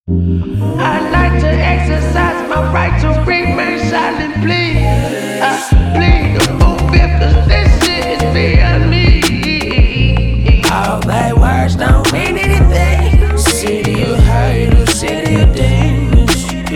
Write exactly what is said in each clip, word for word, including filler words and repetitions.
I like to exercise my right to remain silent, please. I plead the fifth, cause this shit is beyond me. All thy words don't mean anything. City of hate or city of demons.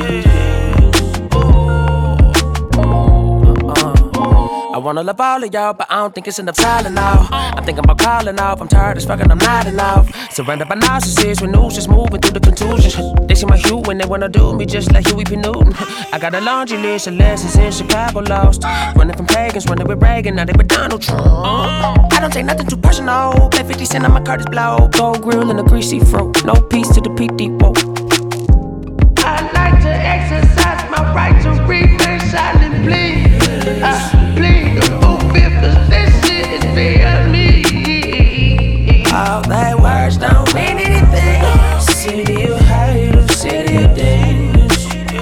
I wanna love all of y'all, but I don't think it's enough silent now. I'm thinking about calling off, I'm tired as fucking, I'm not enough. Surrounded by narcissists with news just moving through the contusions. They see my hue when they wanna do me just like Huey P. Newton. I got a laundry list of lessons in Chicago lost. Running from pagans, running with Reagan, now they with Donald Trump. uh, I don't take nothing too personal, play fifty cent on my card is blow. Gold grill and a greasy throat, no peace to the P D, whoa. I like to exercise my right to remain silent, please. I plead the fifth, cause this shit is beyond me. All thy words don't mean anything. City of hate or city of demons.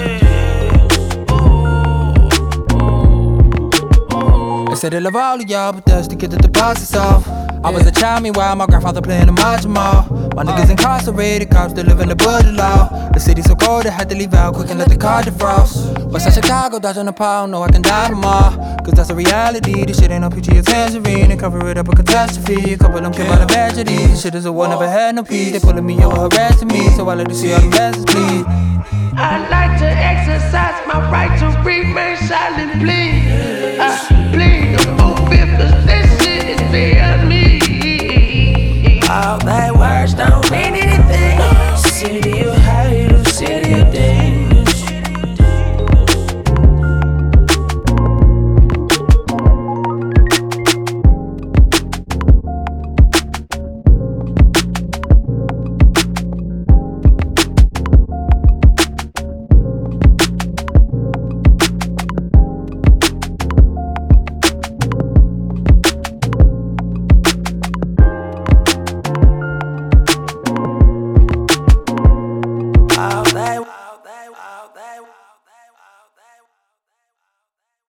I said I love all of y'all, but that's to get the deposits off. I was a child, meanwhile my grandfather playing the Majima. My niggas incarcerated, cops that live in the border law. The city so cold, I had to leave out quick and let the car defrost. Westside Chicago, dodging a pound, know I can die tomorrow. Cause that's a reality, this shit ain't no peachy or tangerine. They cover it up a catastrophe, a couple of them came out of tragedy. This shit is a war, never had no peace. They pulling me over, harassing me, so I let you see all the messages bleed. I like to exercise my right to remain silent, please.